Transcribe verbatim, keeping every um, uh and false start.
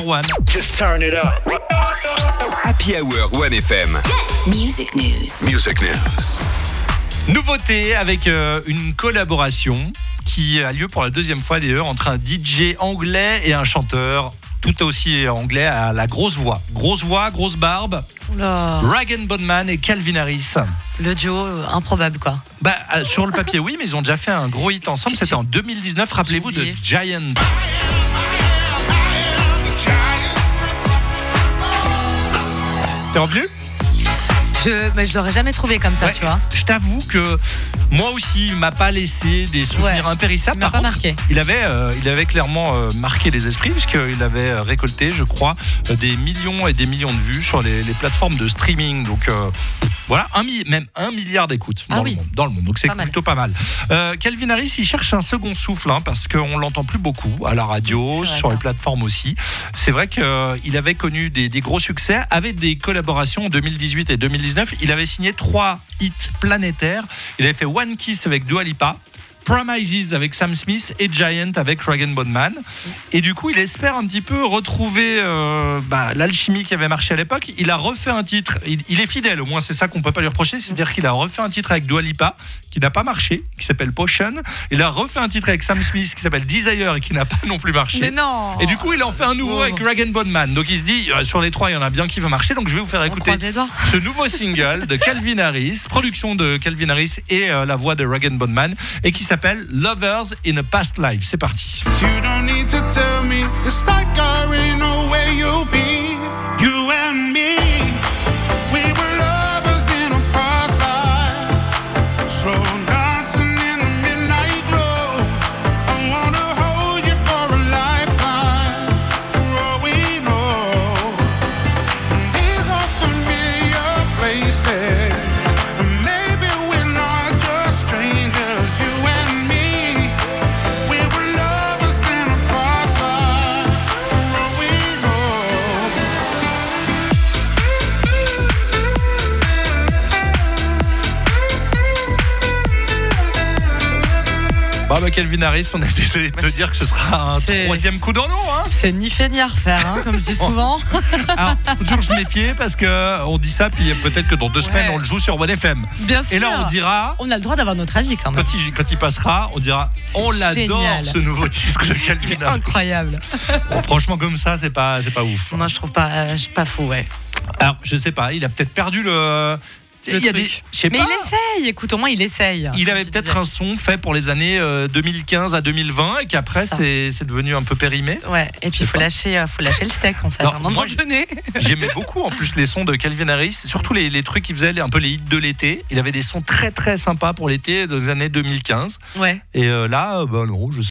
One. Just turn it up. Happy Hour One F M. Music News. Music News. Nouveauté avec euh, une collaboration qui a lieu pour la deuxième fois d'ailleurs entre un D J anglais et un chanteur tout aussi anglais à la grosse voix. Grosse voix, grosse barbe. Oula. Rag Bondman et Calvin Harris. Le duo euh, improbable, quoi. Bah, euh, sur le papier, oui, mais ils ont déjà fait un gros hit ensemble. C'était en deux mille dix-neuf. Rappelez-vous de Giant. T'es revenu ? Je, mais je l'aurais jamais trouvé comme ça, Ouais, tu vois. Je t'avoue que moi aussi, il m'a pas laissé des souvenirs Ouais, impérissables. il m'a Par pas contre, marqué. il avait, euh, il avait clairement euh, marqué les esprits puisqu'il avait euh, récolté, je crois, euh, des millions et des millions de vues sur les, les plateformes de streaming. Donc euh, voilà, un, mi- même un milliard d'écoutes Ah dans, oui. le monde, dans le monde. Donc c'est Pas mal. plutôt pas mal. Euh, Calvin Harris, il cherche un second souffle hein, parce qu'on l'entend plus beaucoup à la radio, C'est vrai, sur ça. les plateformes aussi. C'est vrai qu'il euh, avait connu des, des gros succès avec des collaborations en deux mille dix-huit et deux mille dix-neuf. Il avait signé trois hits planétaires. Il avait fait One Kiss avec Dua Lipa, Promises avec Sam Smith et Giant avec Rag Bondman. Et du coup, il espère un petit peu retrouver euh, bah, l'alchimie qui avait marché à l'époque. Il a refait un titre. Il, il est fidèle, au moins c'est ça qu'on peut pas lui reprocher. C'est-à-dire qu'il a refait un titre avec Dua Lipa qui n'a pas marché, qui s'appelle Potion. Il a refait un titre avec Sam Smith qui s'appelle Desire et qui n'a pas non plus marché. Mais non. Et du coup, il en fait un nouveau Oh. avec Rag Bondman. Donc il se dit, euh, sur les trois, il y en a bien qui va marcher. Donc je vais vous faire On écouter croise les doigts. ce nouveau single de Calvin Harris, production de Calvin Harris et euh, la voix de Rag Bondman, et qui s'appelle Lovers in a Past Life. C'est parti. You don't need to tell me, it's like I already know where you'll be. You and me, we were lovers in a past life. Slow dancing in the midnight glow. I wanna hold you for a lifetime. For all we know, these are familiar places. Maybe we're not just strangers, you and me. We were lovers in a past life, for all we know. Bah, bah, Calvin Harris, on est désolé de te dire que ce sera un C'est- troisième coup dans l'eau. Hein. C'est ni fait ni à refaire, hein, comme je dis souvent. Alors, faut toujours se méfier parce que on dit ça, puis peut-être que dans deux Ouais. semaines on le joue sur One F M. Bien sûr. Et là, on dira. On a le droit d'avoir notre avis quand même. Quand il, quand il passera, on dira on l'adore génial. ce nouveau titre de Calvin Harris. Incroyable. Bon, franchement, comme ça, c'est pas, c'est pas ouf. Moi, je trouve pas, euh, je- pas fou, ouais. Alors, je sais pas, il a peut-être perdu le. Le il y a truc. des, je sais Mais pas. il essaye, écoute, au moins il essaye. Il comme avait tu peut-être disais. un son fait pour les années euh, deux mille quinze à deux mille vingt et qu'après Ça. c'est, c'est devenu un peu périmé. Ouais, et puis il faut pas. lâcher, euh, faut lâcher le steak en fait, Non, à un moment moi, donné. J'aimais beaucoup en plus les sons de Calvin Harris, surtout les, les trucs qu'il faisait, les- un peu les hits de l'été. Il avait des sons très très sympas pour l'été dans les années deux mille quinze. Ouais. Et euh, là, euh, bah non, je